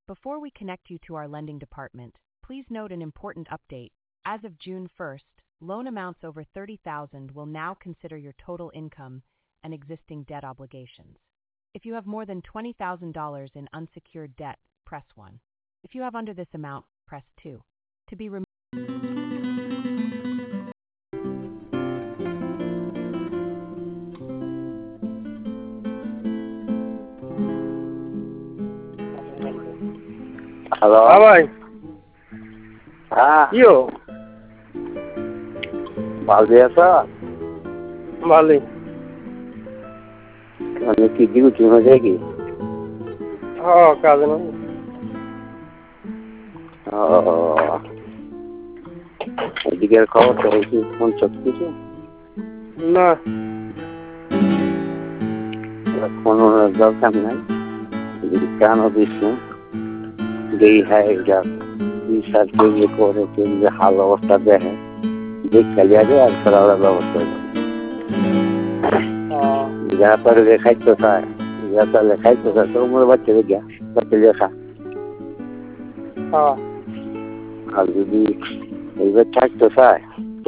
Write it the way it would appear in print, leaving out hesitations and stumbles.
Before we connect you to our lending department, please note an important update. As of June 1st, loan amounts over $30,000 will now consider your total income and existing debt obligations. If you have more than $20,000 in unsecured debt, press 1. If you have under this amount, press 2. To be removed. Hello হ্যাঁ ভাই, হ্যাঁ কি হো? ভালো আছো? ভালোই। মানে কি ডিউটি হয়ে যায় কি? হ্যাঁ, কাজে না। এদিকের খবর তো হয়েছে ফোন সব কিছু না, ফোন দরকার নাই কেন দিস যেই হ্যাঁ এটা বিচার কেন্দ্রে করে কেন্দ্রে হাল অবস্থা দেখে দেখ খেলে আগে আর খেলার ব্যবস্থা হবে যারা পরে লেখাইতে চায় যারা লেখাইতে চায় তোর মনে বাচ্চা লেখা বাচ্চা লেখা আর যদি এইবার থাকতে চায়